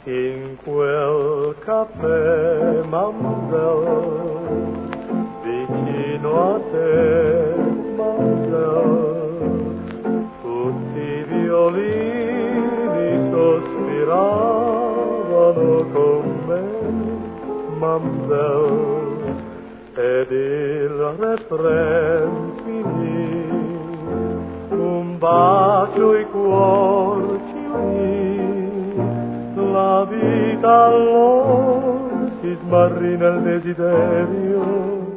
In quel caffè, Mademoiselle, vicino a te, Mademoiselle, tutti i violini sospiravano con me, Mademoiselle, ed il refrain finì, un bacio i cuor ci unì. La vita allora si smarrì nel desiderio